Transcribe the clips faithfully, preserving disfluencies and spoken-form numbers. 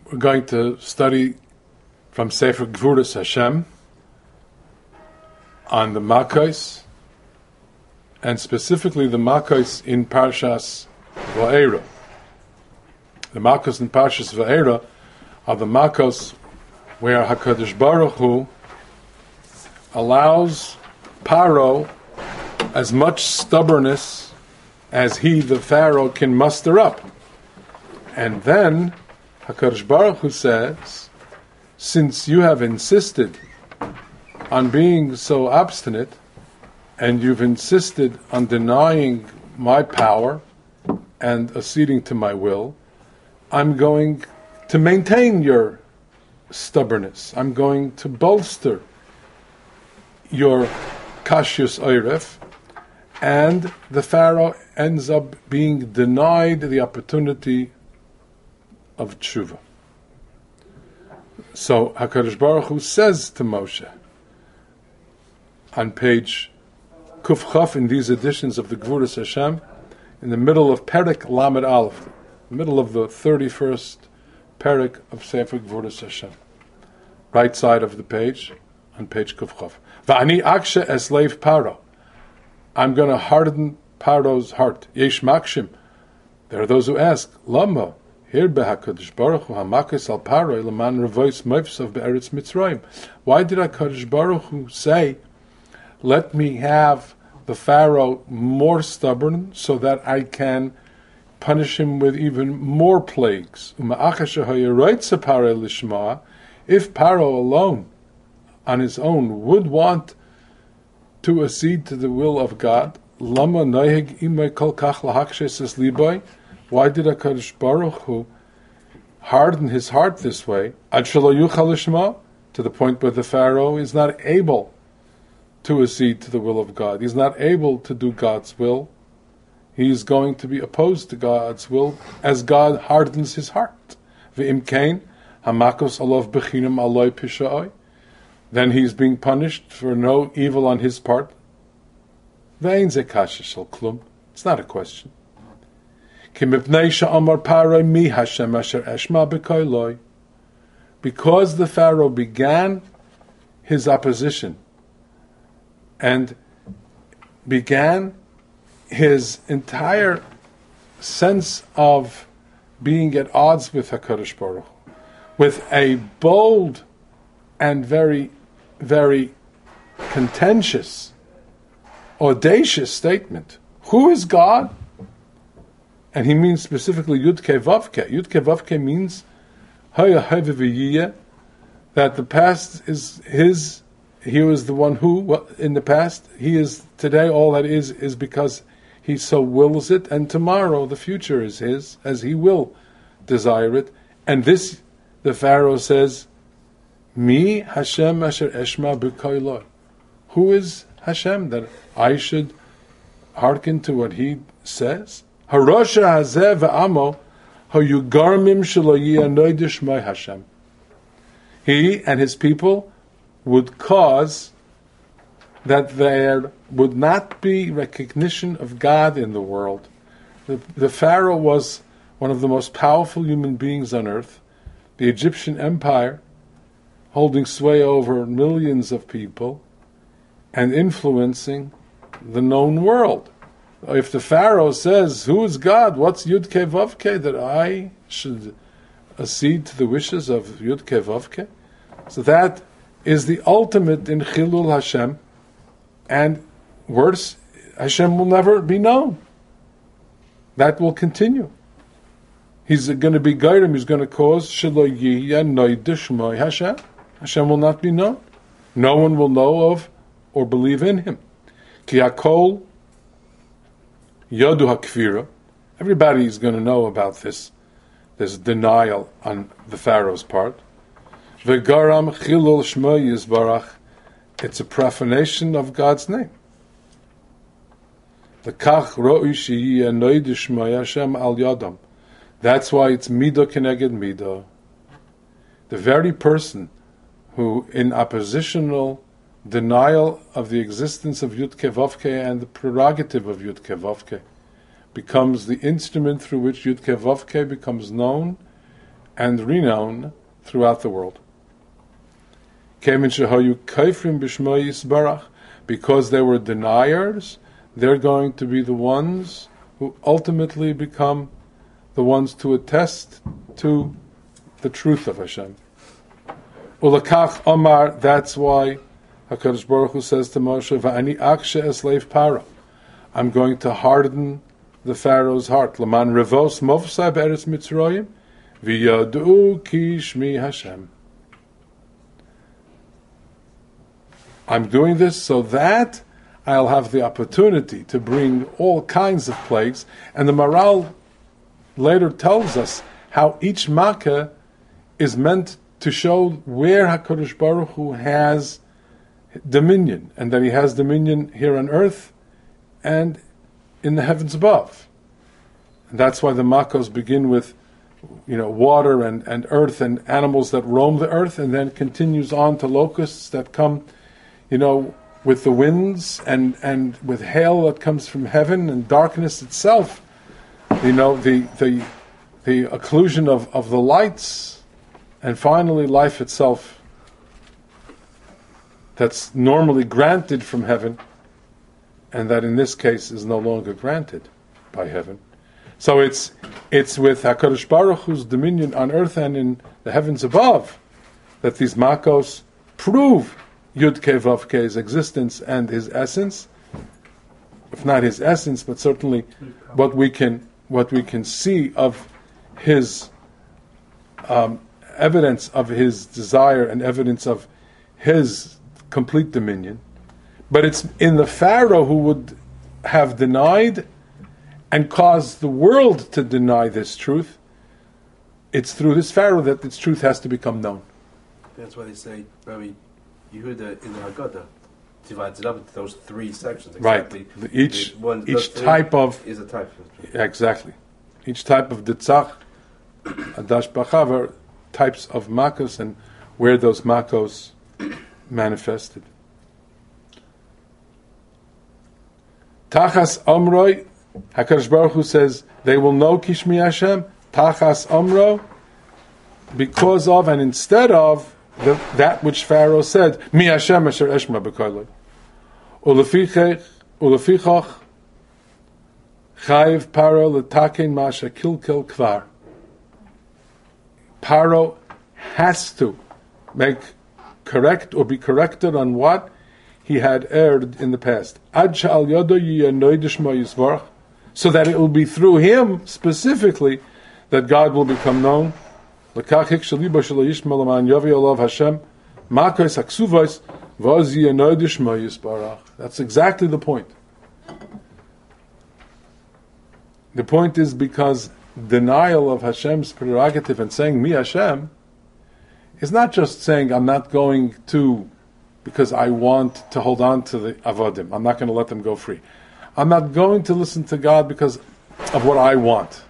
We're going to study from Sefer Gvuras Hashem on the Makos, and specifically the Makos in Parshas Va'era. The Makos in Parshas Va'era are the Makos where HaKadosh Baruch Hu allows Paro as much stubbornness as he, the Pharaoh, can muster up. And then HaKadosh Baruch Hu says, since you have insisted on being so obstinate, and you've insisted on denying my power and acceding to my will, I'm going to maintain your stubbornness. I'm going to bolster your kashyus oiref, and the Pharaoh ends up being denied the opportunity of tshuva. So HaKadosh Baruch Hu says to Moshe on page Kuf Chaf in these editions of the Gvuras Hashem, in the middle of Perek Lamed Aleph, middle of the thirty-first Perek of Sefer Gvuras Hashem, right side of the page, on page Kuf Chaf. Va'ani akshe esleiv Paro. I'm going to harden Paro's heart. Yesh makshim. There are those who ask, Lama, here beHaKadosh Baruch Hu hamakos al Paro leman revois moifsav be'eretz Mitzrayim. Why did HaKadosh Baruch Hu say, let me have the Pharaoh more stubborn so that I can punish him with even more plagues? If Paro alone, on his own, would want to accede to the will of God, why did HaKadosh Baruch Hu harden his heart this way, to the point where the Pharaoh is not able to accede to the will of God? He's not able to do God's will. He's going to be opposed to God's will as God hardens his heart. Then he's being punished for no evil on his part. It's not a question. Because the Pharaoh began his opposition and began his entire sense of being at odds with HaKadosh Baruch Hu, with a bold and very, very contentious, audacious statement. Who is God? And he means specifically Yud Ke Vav Ke. Yud Ke Vav Ke means that the past is his. He was the one who, well, in the past, he is today. All that is is because he so wills it, and tomorrow the future is his, as he will desire it. And this, the Pharaoh says, Mi Hashem Asher Eshma B'Koiloi. Who is Hashem that I should hearken to what he says? Harosha Hazeh V'Amo Hayugarmim Shelo Yiyanoidish Mai Hashem. He and his people would cause that there would not be recognition of God in the world. The, the Pharaoh was one of the most powerful human beings on earth. The Egyptian Empire, holding sway over millions of people and influencing the known world. If the Pharaoh says, who is God? What's Yud Ke Vav Ke, that I should accede to the wishes of Yud Ke Vav Ke? So that is the ultimate in Chilul Hashem, and worse, Hashem will never be known. That will continue. He's going to be Gairim, he's going to cause Shelo Yiyah Noidish Moi Hashem. Hashem will not be known. No one will know of or believe in him. Ki Hakol Yodu HaKfira. Everybody is going to know about this, this denial on the Pharaoh's part. V'garam Chilul Shmo Yisbarach. It's a profanation of God's name. V'kach ro'i sheyiyeh noidish Shmo Hashem al yadam. That's why it's mido keneged mido. The very person who, in oppositional denial of the existence of Yud Ke Vav Ke and the prerogative of Yud Ke Vav Ke, becomes the instrument through which Yud Ke Vav Ke becomes known and renown throughout the world. Because they were deniers, they're going to be the ones who ultimately become the ones to attest to the truth of Hashem. Ulakach Omar, that's why HaKadosh Baruch Hu says to Moshe, Va'ani akshe esleif para, I'm going to harden the Pharaoh's heart. Laman revos movsa be'eretz Mitzrayim, v'yadu ki shmi Hashem. I'm doing this so that I'll have the opportunity to bring all kinds of plagues. And the Maral later tells us how each Makkah is meant to show where HaKadosh Baruch Hu has dominion, and that He has dominion here on earth and in the heavens above. And that's why the Makkos begin with, you know, water and, and earth and animals that roam the earth, and then continues on to locusts that come, you know, with the winds and, and with hail that comes from heaven and darkness itself. You know, the the the occlusion of, of the lights, and finally life itself that's normally granted from heaven, and that in this case is no longer granted by heaven. So it's it's with HaKadosh Baruch Hu's dominion on earth and in the heavens above that these Makos prove Yud Kei Vav Kei's existence and his essence, if not his essence, but certainly what we can what we can see of his um, evidence of his desire and evidence of his complete dominion. But it's in the Pharaoh who would have denied and caused the world to deny this truth. It's through this Pharaoh that this truth has to become known. That's why they say, Rabbi, you heard that in the Haggadah, divides it up into those three sections. Exactly. Right. Each one, each type of is a type. Exactly. Each type of Ditzach, Adash Bachav, are types of Makos and where those Makos manifested. Tachas Omroi, HaKadosh Baruch Hu says, they will know Kishmi Hashem, Tachas Omro, because of and instead of the, that which Pharaoh said, Mi Hashem asher eshma b'koiloi. Ulefichach, ulefichach, Chayiv Paro letaken masha kilkel kvar. Paro has to make correct or be corrected on what he had erred in the past. Ad sha'al yodo yiyanoid shmo yisvarach, so that it will be through him specifically that God will become known. Lekach hikshalibo shelo yishma l'man yovi olav Hashem makos haksuvos v'oz yiyanoid shmo yisvarach. That's exactly the point. The point is because denial of Hashem's prerogative and saying Mi Hashem is not just saying I'm not going to because I want to hold on to the avodim. I'm not going to let them go free. I'm not going to listen to God because of what I want.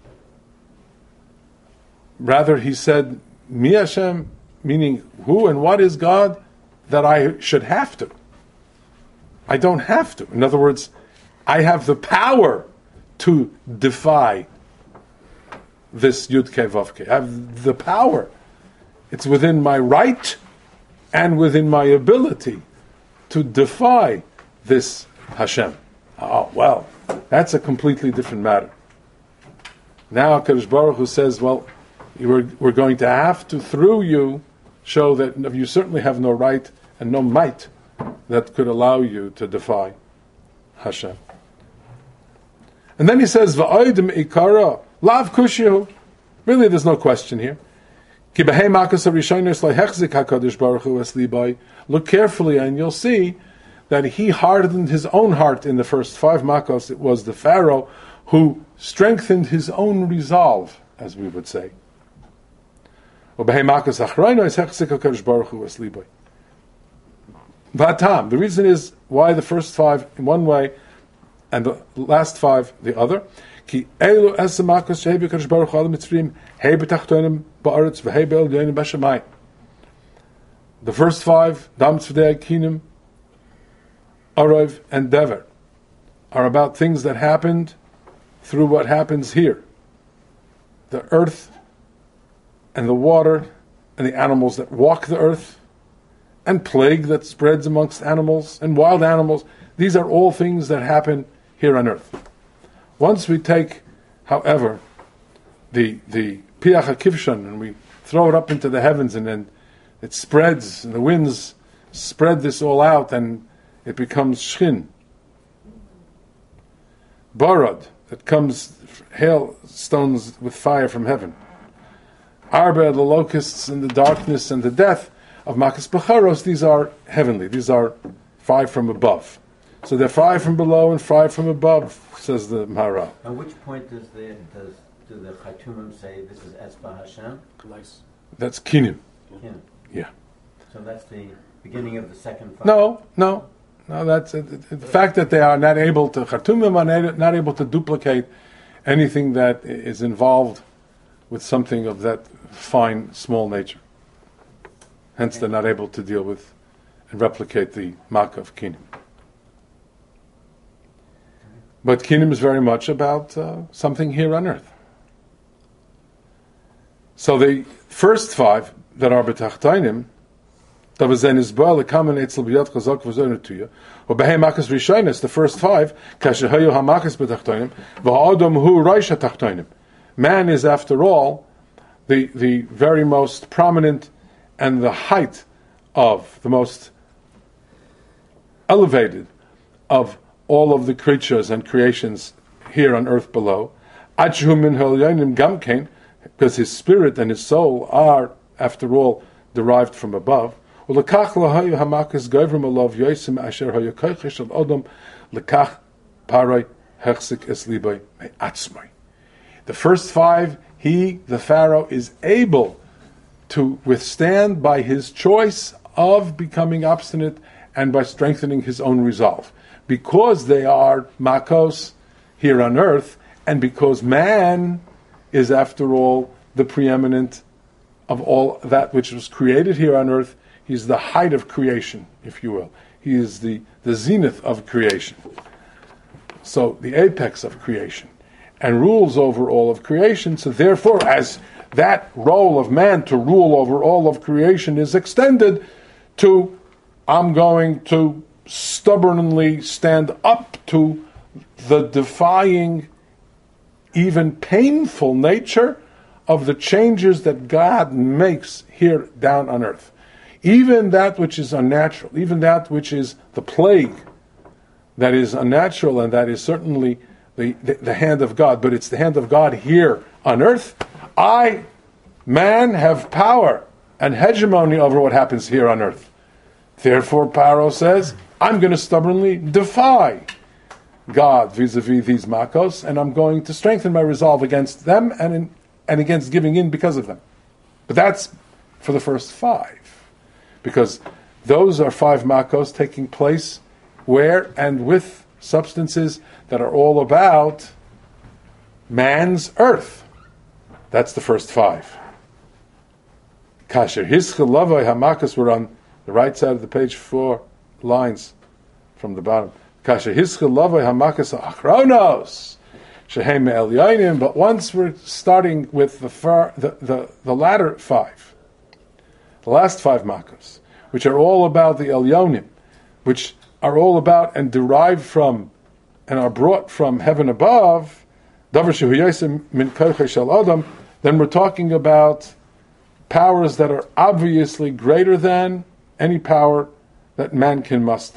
Rather, he said Mi Hashem, meaning who and what is God that I should have to. I don't have to. In other words, I have the power to defy this Yud Kei Vav Kei. I have the power. It's within my right and within my ability to defy this Hashem. Oh, well, that's a completely different matter. Now HaKadosh Baruch Hu says, well, we're, we're going to have to, through you, show that you certainly have no right and no might that could allow you to defy Hashem. And then he says, "Va'odim ikara lav kushihu." Really, there's no question here. Look carefully, and you'll see that he hardened his own heart in the first five makos. It was the Pharaoh who strengthened his own resolve, as we would say. Vatam. The reason is why the first five in one way and the last five the other. Ki elu esamakos shehi b'kadosh baruch hu al mitzrim hei b'tachtonim ba'aretz v'hei be'elyonim b'shamayim. The first five, Dam Tzvdei Kinim, Arov, and Dever, are about things that happened through what happens here. The earth and the water and the animals that walk the earth, and plague that spreads amongst animals and wild animals. These are all things that happen here on earth. Once we take, however, the the Piach HaKivshan and we throw it up into the heavens, and then it spreads, and the winds spread this all out, and it becomes Shchin. Barad, that comes hailstones with fire from heaven. Arba, the locusts and the darkness and the death of Makas Becharos, these are heavenly. These are five from above. So they're five from below and five from above, says the Maharal. At which point does the does do the Chatumim say this is Etzba Hashem? Nice. That's Kinim. Yeah. Yeah. So that's the beginning of the second five. No, no, no. That's uh, the fact that they are not able to Chatumim are not able to duplicate anything that is involved with something of that fine, small nature. Hence, they're not able to deal with and replicate the Makkah of Kinim. But Kinim is very much about uh, something here on earth. So the first five that are B'tachtainim, Tavazen is Baal, Kamen Eitzel B'yad Chazak V'zoner Tuya, or Behei Makas Rishainis, the first five, Kasher Hayu HaMakas B'tachtainim, V'ha'adam Hu Raisha Tachtainim. Man is, after all, the the very most prominent and the height of, the most elevated of all of the creatures and creations here on earth below. Adju min ha'elyonim gamkein, because his spirit and his soul are, after all, derived from above. Ulekach lahayu hamakas gavrim alav yosim asher hayu koichish al odom lekach paray hechsik es libay me'atzmai. The first five, he, the Pharaoh, is able to withstand by his choice of becoming obstinate and by strengthening his own resolve. Because they are makos here on earth, and because man is, after all, the preeminent of all that which was created here on earth, he's the height of creation, if you will. He is the, the zenith of creation. So, the apex of creation. And rules over all of creation. So therefore, as that role of man to rule over all of creation is extended to, I'm going to stubbornly stand up to the defying, even painful nature of the changes that God makes here down on earth. Even that which is unnatural, even that which is the plague that is unnatural, and that is certainly The, the, the hand of God, but it's the hand of God here on earth. I, man, have power and hegemony over what happens here on earth. Therefore, Paro says, I'm going to stubbornly defy God vis-a-vis these makos, and I'm going to strengthen my resolve against them and in, and against giving in because of them. But that's for the first five, because those are five makos taking place where and with substances that are all about man's earth. That's the first five. Kasher Hischel Lavai Hamakas, were on the right side of the page, four lines from the bottom. Kasher Hischel Lavai Hamakas Achronos Shehem Elyonim. But once we're starting with the, far, the, the, the latter five, the last five makas, which are all about the Elyonim, which are all about and derived from and are brought from heaven above, then we're talking about powers that are obviously greater than any power that man can muster.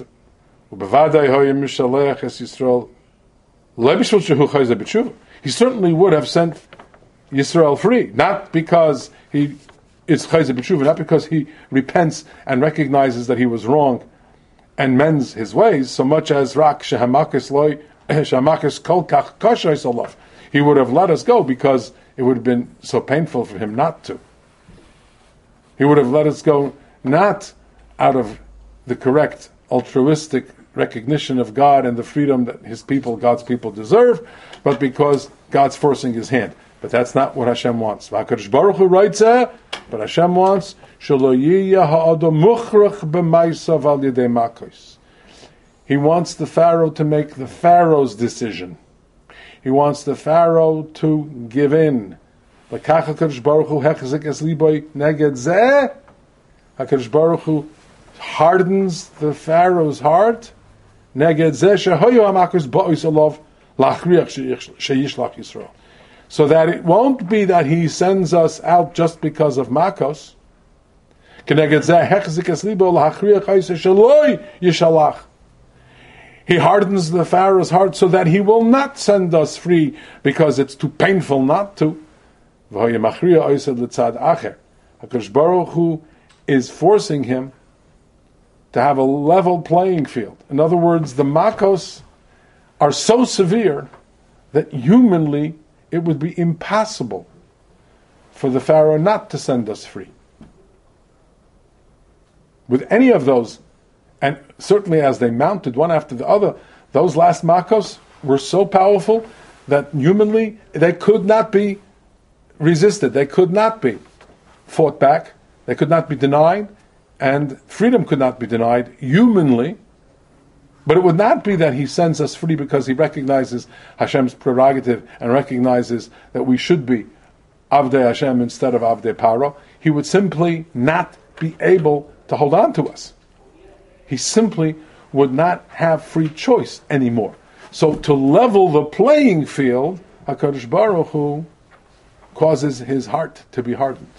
He certainly would have sent Yisrael free, not because he is chayzer b'tshuva, not because he repents and recognizes that he was wrong and mends his ways, so much as rak shehamakis loy shehamakis kol kach kashos alav. He would have let us go because it would have been so painful for him not to. He would have let us go not out of the correct altruistic recognition of God and the freedom that his people, God's people, deserve, but because God's forcing his hand. But that's not what Hashem wants. HaKadosh Baruch Hu writes it, but Hashem wants Shelo yiyeh ha'adam muchrach b'maisav al yedei makos. He wants the Pharaoh to make the Pharaoh's decision. He wants the Pharaoh to give in L'kach HaKadosh Baruch Hu hechzik es liboy neged zeh. HaKadosh Baruch Hu hardens the Pharaoh's heart. Neged zeh shehoyu hamakus ba'os alav lachriach sheyishlach Yisrael. So that it won't be that he sends us out just because of makos. Keneged zeh hechzik es liboy lachriach sheloi yishalach. He hardens the Pharaoh's heart so that he will not send us free because it's too painful not to. HaKadosh Baruch Hu is forcing him to have a level playing field. In other words, the makos are so severe that humanly it would be impossible for the Pharaoh not to send us free. With any of those, and certainly as they mounted one after the other, those last makos were so powerful that humanly they could not be resisted. They could not be fought back. They could not be denied. And freedom could not be denied humanly. But it would not be that he sends us free because he recognizes Hashem's prerogative and recognizes that we should be Avdei Hashem instead of Avdei Paro. He would simply not be able to hold on to us. He simply would not have free choice anymore. So to level the playing field, HaKadosh Baruch Hu causes his heart to be hardened.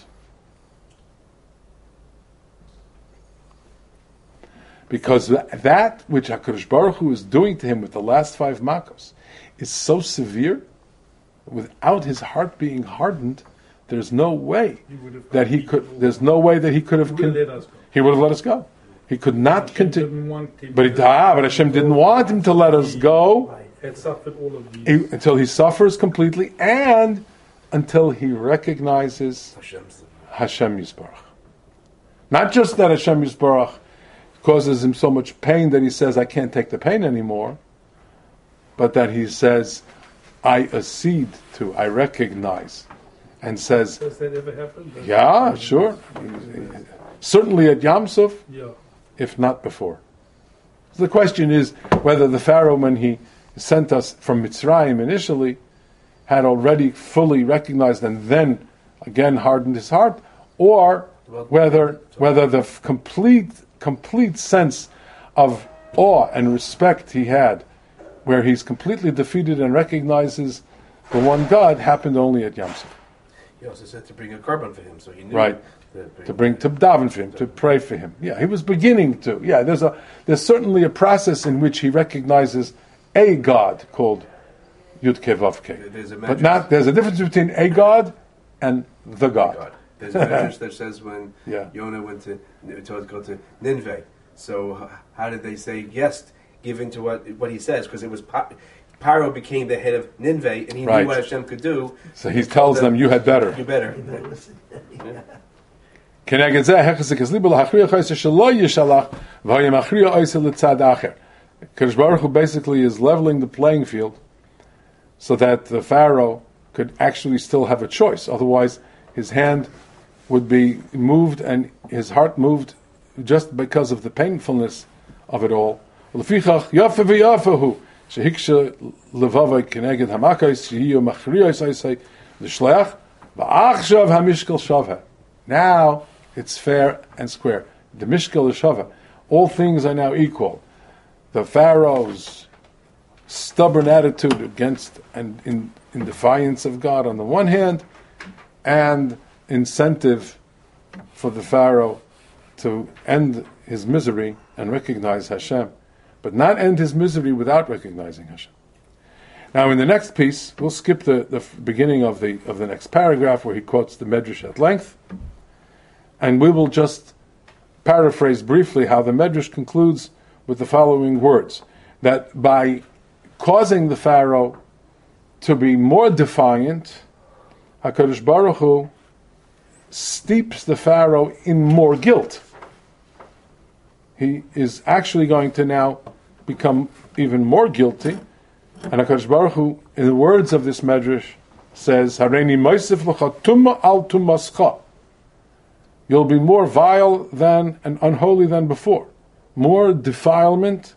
Because that which HaKadosh Baruch Hu is doing to him with the last five makos is so severe, without his heart being hardened, there's no way that he could, there's no way that he could have, con- he would have let us go. He could not continue, but, he, ah, but Hashem didn't want him to let us go he, until he suffers completely and until he recognizes Hashem Yisbarach. Not just that Hashem Yisbarach causes him so much pain that he says, I can't take the pain anymore, but that he says, I accede to, I recognize, and says, Does that ever happen? Does yeah, sure. Certainly at Yam Suf, yeah. if not before. So the question is whether the Pharaoh, when he sent us from Mitzrayim initially, had already fully recognized and then again hardened his heart, or whether whether the f- complete complete sense of awe and respect he had, where he's completely defeated and recognizes the one God, happened only at Yam Suf. He also said to bring a korban for him, so he knew Right. that To bring to daven for him, to pray for him. Yeah, he was beginning to. Yeah, there's a there's certainly a process in which he recognizes a God called Yud Kei Vav Kei. There's a But not there's a difference between a God and the God. God. There's a medrash that says when Yeah. Yonah went to to go to Nineveh. So h- how did they say yes, given to what what he says? Because it was Pa- Paro became the head of Nineveh, and he Right. knew what Hashem could do. So he tells them, "You had better." You better. Keneged zeh hechzik es libo lahachriach oiseh shelo yishalach v'hoyem achriach oiseh l'tzad acher. Kadosh Baruch Hu basically is leveling the playing field so that the Pharaoh could actually still have a choice. Otherwise, his hand would be moved and his heart moved just because of the painfulness of it all. L'fichach yafe v'yafehu shehiksha levavai keneged hamakos shehiyu machriach oiseh l'shleach v'achshav hamishkel shaveh. Now it's fair and square. The Mishkel Shava. All things are now equal. The Pharaoh's stubborn attitude against and in, in defiance of God on the one hand, and incentive for the Pharaoh to end his misery and recognize Hashem, but not end his misery without recognizing Hashem. Now, in the next piece, we'll skip the, the beginning of the of the next paragraph where he quotes the Medrash at length. And we will just paraphrase briefly how the Medrash concludes with the following words, that by causing the Pharaoh to be more defiant, HaKadosh Baruch Hu steeps the Pharaoh in more guilt. He is actually going to now become even more guilty, and HaKadosh Baruch Hu, in the words of this Medrash, says, Hareini moisef l'cha tumma al tummascha. You'll be more vile than and unholy than before. More defilement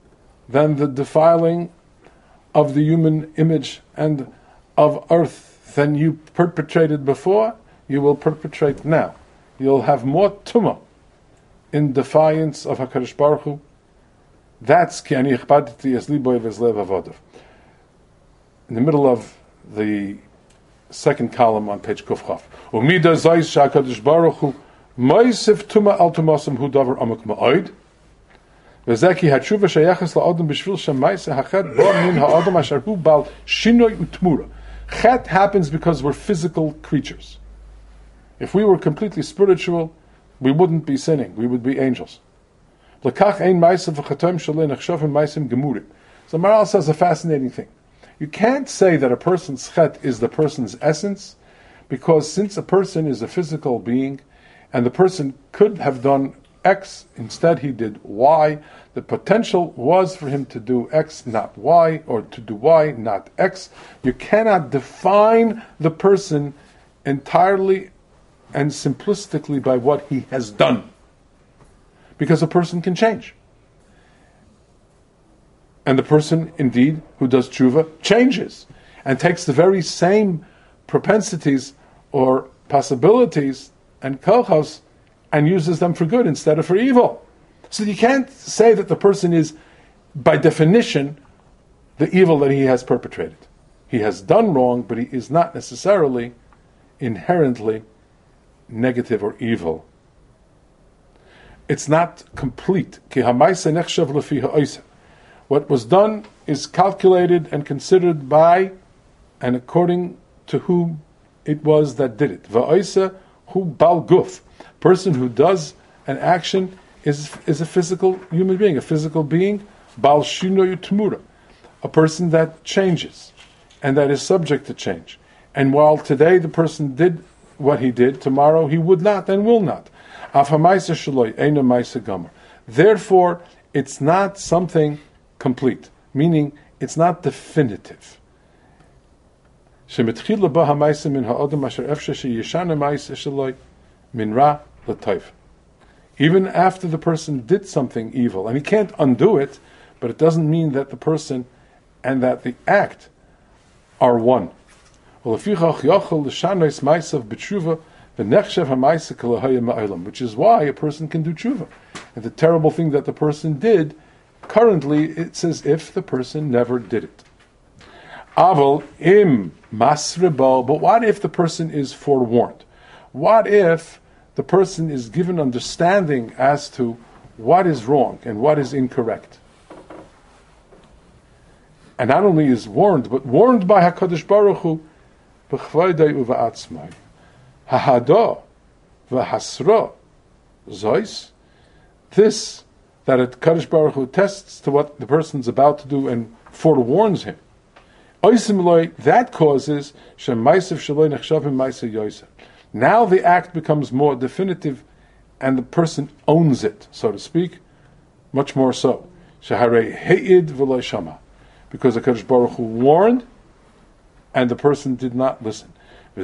than the defiling of the human image and of earth than you perpetrated before, you will perpetrate now. You'll have more tumah in defiance of HaKadosh Baruch Hu. That's ki ani ichbadti es liboy v'zlev avodav. In the middle of the second column on page Kuf Chaf. Umida zayis sha'HaKadosh Baruch Hu moisef tumah al tumasim hu davar amak ma'oid. V'zeki hatshuva shayachas la'adam b'shvil shemaisa hachet bo min ha'adam asher hu bal shinoy utmura. Chet happens because we're physical creatures. If we were completely spiritual, we wouldn't be sinning. We would be angels. L'kach ein ma'isa v'chatom shalei nechshavim ma'isim gemurim. So Maral says a fascinating thing. You can't say that a person's chet is the person's essence, because since a person is a physical being, and the person could have done X, instead he did Y, the potential was for him to do X, not Y, or to do Y, not X. You cannot define the person entirely and simplistically by what he has done, because a person can change. And the person, indeed, who does tshuva, changes, and takes the very same propensities or possibilities and kochos and uses them for good instead of for evil. So you can't say that the person is, by definition, the evil that he has perpetrated. He has done wrong, but he is not necessarily inherently negative or evil. It's not complete. Ki ha'maisa nechshav lefi ha'oisa. What was done is calculated and considered by and according to whom it was that did it. Va'oisa hu bal guf. Person who does an action is is a physical human being, a physical being. Bal shinoy utmura. A person that changes and that is subject to change. And while today the person did what he did, tomorrow he would not and will not. Therefore, it's not something complete, meaning it's not definitive. Even after the person did something evil, and he can't undo it, but it doesn't mean that the person and that the act are one. Which is why a person can do tshuva. And the terrible thing that the person did, currently it's as if the person never did it. Aval im masrebo, but what if the person is forewarned? What if the person is given understanding as to what is wrong and what is incorrect? And not only is warned, but warned by HaKadosh Baruch Hu, b'chvaydei uva'atzmai, hahada v'hasra zois, this, that HaKadosh Baruch Hu tests to what the person's about to do and forewarns him. That causes now the act becomes more definitive and the person owns it, so to speak, much more so. Because the HaKadosh Baruch Hu warned and the person did not listen.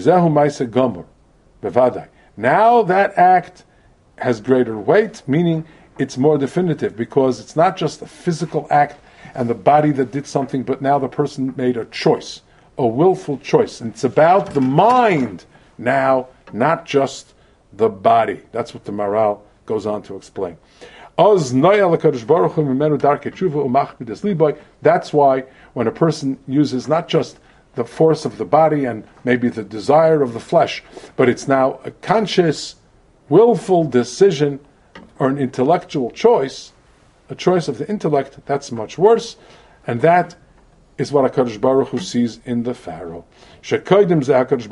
Now that act has greater weight, meaning it's more definitive, because it's not just a physical act and the body that did something, but now the person made a choice, a willful choice. And it's about the mind now, not just the body. That's what the Maral goes on to explain. That's why when a person uses not just the force of the body and maybe the desire of the flesh, but it's now a conscious, willful decision or an intellectual choice, a choice of the intellect, that's much worse, and that is what HaKadosh Baruch Hu sees in the Pharaoh. HaKadosh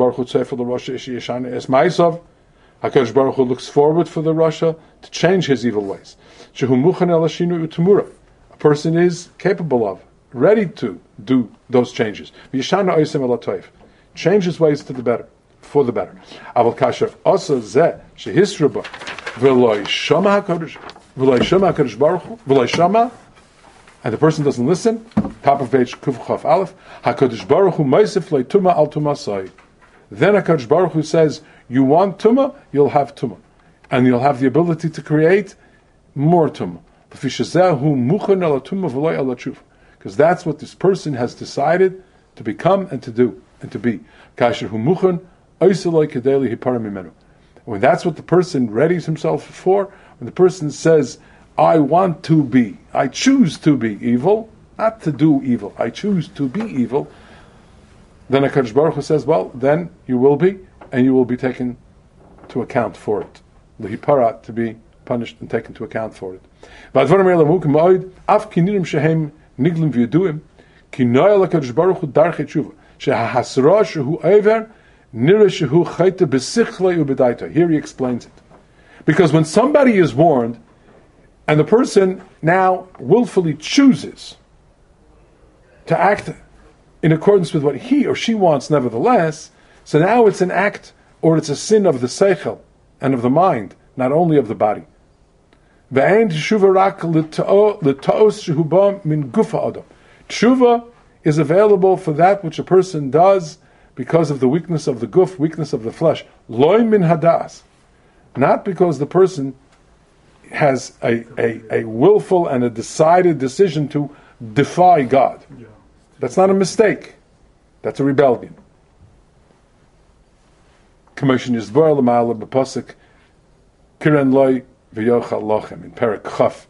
Baruch Hu looks forward for the Rasha to change his evil ways. A person is capable of, ready to do those changes. Change his ways to the better, for the better. And the person doesn't listen. Top of page Kuf Chaf Aleph. HaKadosh Baruch Hu Meisif le'tuma al tumasai. Then HaKadosh Baruch Hu says, you want tuma, you'll have tuma, and you'll have the ability to create more tuma. Because that's what this person has decided to become and to do. and to be. Kasher hu muchen, oiseloi kedeli hipara mimenu. When that's what the person readies himself for, when the person says, I want to be, I choose to be evil, not to do evil, I choose to be evil, then HaKadosh Baruch Hu says, well, then you will be, and you will be taken to account for it. Lehipara, to be punished and taken to account for it. V'advarim eila mukim ma'od, af kinirim shehem niglim v'yeduim, ki noya l'KaDosh Baruch Hu darchei tshuva, shehahasra shehu over, nira shehu chayta b'sichlei u'b'daita. Here he explains it. Because when somebody is warned, and the person now willfully chooses to act in accordance with what he or she wants nevertheless, so now it's an act, or it's a sin of the seichel, and of the mind, not only of the body. Tshuva is available for that which a person does because of the weakness of the guf, weakness of the flesh. Loy min hadas. Not because the person has a, a, a willful and a decided decision to defy God. That's not a mistake. That's a rebellion. Commission is Dvar L'Ma'ala B'Pasuk Kiran Loi V'Yochal Lochem in Perek Chaf,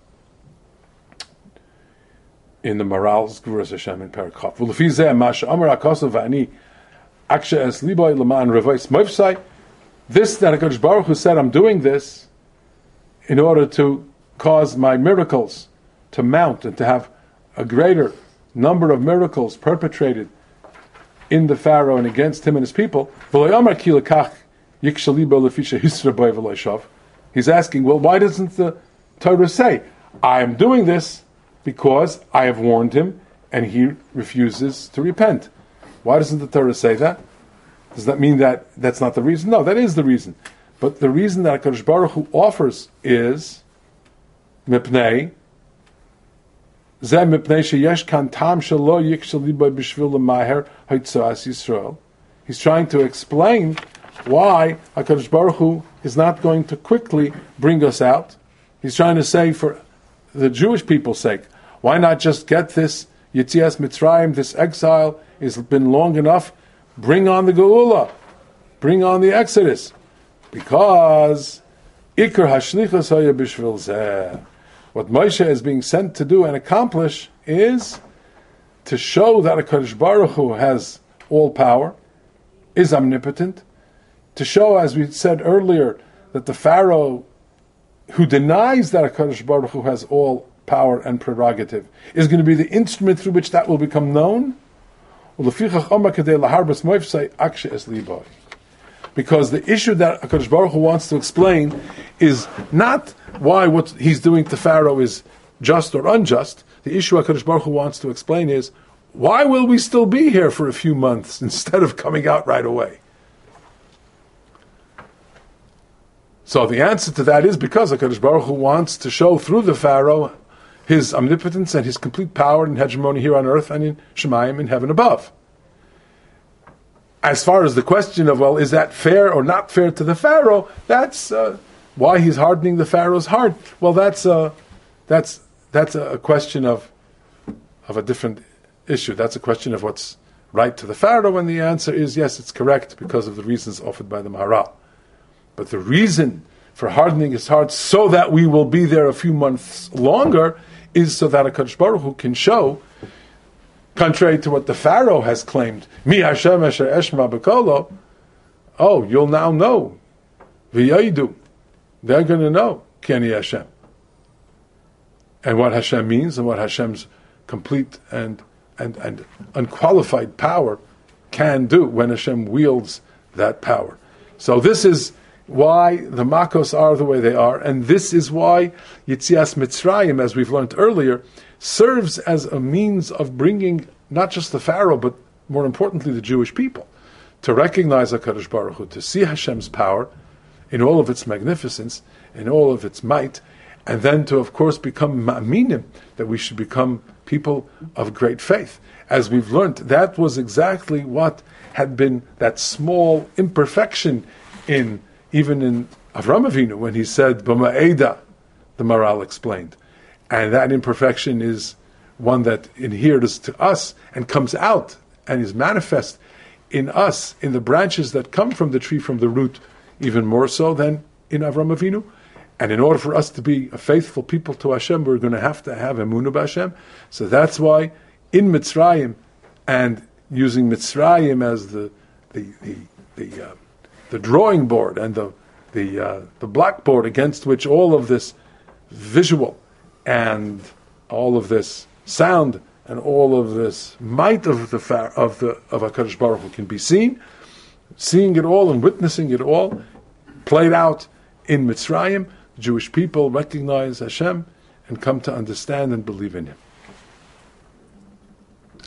in the Morals Gvuras Hashem in Perek Chaf. V'Lefi Zeh Masha Amar HaKosav V'Ani Aksha Es Liboy L'Ma'an Revois Movsai. This that HaKadosh Baruch Hu said, I'm doing this in order to cause my miracles to mount and to have a greater number of miracles perpetrated in the Pharaoh and against him and his people. He's asking, well, why doesn't the Torah say, I am doing this because I have warned him and he refuses to repent? Why doesn't the Torah say that? Does that mean that that's not the reason? No, that is the reason. But the reason that HaKadosh Baruch Hu offers is mipnei Zeh mipnei sheyesh kan tam shelo yikshel liboy b'shvil l'maher ha'tzoas Yisrael. He's trying to explain why HaKadosh Baruch Hu is not going to quickly bring us out. He's trying to say, for the Jewish people's sake, why not just get this Yetzias Mitzrayim, this exile has been long enough, bring on the Geula, bring on the Exodus. Because Iker Hashlichas Haya B'Shvil Zeh. What Moshe is being sent to do and accomplish is to show that HaKadosh Baruch Hu has all power, is omnipotent, to show, as we said earlier, that the Pharaoh who denies that HaKadosh Baruch Hu has all power and prerogative is going to be the instrument through which that will become known. Because the issue that HaKadosh Baruch Hu wants to explain is not why what he's doing to Pharaoh is just or unjust. The issue HaKadosh Baruch Hu wants to explain is, why will we still be here for a few months instead of coming out right away? So the answer to that is because HaKadosh Baruch Hu wants to show through the Pharaoh his omnipotence and his complete power and hegemony here on earth and in Shemayim, in heaven above. As far as the question of, well, is that fair or not fair to the Pharaoh, that's uh, why he's hardening the Pharaoh's heart. Well, that's uh, that's that's a question of of a different issue. That's a question of what's right to the Pharaoh, and the answer is yes, it's correct because of the reasons offered by the Maharal. But the reason for hardening his heart so that we will be there a few months longer is so that HaKadosh Baruch Hu can show, contrary to what the Pharaoh has claimed, Mi Hashem Asher Eshma B'Kolo, oh, you'll now know. V'yaidu. They're going to know Keni Hashem. And what Hashem means and what Hashem's complete and, and, and unqualified power can do when Hashem wields that power. So this is why the Makos are the way they are, and this is why Yetzias Mitzrayim, as we've learned earlier, serves as a means of bringing not just the Pharaoh, but more importantly the Jewish people, to recognize HaKadosh Baruch Hu, to see Hashem's power in all of its magnificence, in all of its might, and then to, of course, become ma'aminim, that we should become people of great faith. As we've learned, that was exactly what had been that small imperfection in, even in Avraham Avinu, when he said, B'ma'eda, the Maharal explained. And that imperfection is one that adheres to us and comes out and is manifest in us, in the branches that come from the tree, from the root, even more so than in Avram Avinu. And in order for us to be a faithful people to Hashem, we're going to have to have emunah b'Hashem. So that's why in Mitzrayim, and using Mitzrayim as the the the the, uh, the drawing board and the the uh, the blackboard against which all of this visual and all of this sound and all of this might of the fa- of the of HaKadosh Baruch Hu can be seen, seeing it all and witnessing it all played out in Mitzrayim. Jewish people recognize Hashem and come to understand and believe in Him.